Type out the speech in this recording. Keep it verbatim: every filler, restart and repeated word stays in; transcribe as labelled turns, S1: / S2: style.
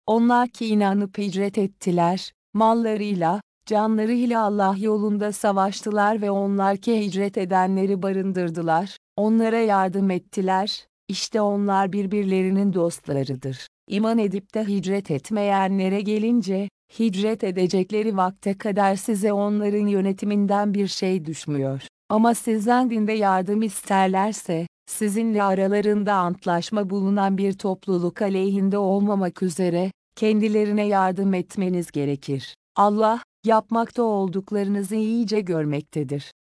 S1: Onlar ki inanıp hicret ettiler, mallarıyla, canlarıyla Allah yolunda savaştılar ve onlar ki hicret edenleri barındırdılar, onlara yardım ettiler, işte onlar birbirlerinin dostlarıdır. İman edip de hicret etmeyenlere gelince, hicret edecekleri vakte kadar size onların yönetiminden bir şey düşmüyor. Ama sizden dinde yardım isterlerse, sizinle aralarında antlaşma bulunan bir topluluk aleyhinde olmamak üzere, kendilerine yardım etmeniz gerekir. Allah, yapmakta olduklarınızı iyice görmektedir.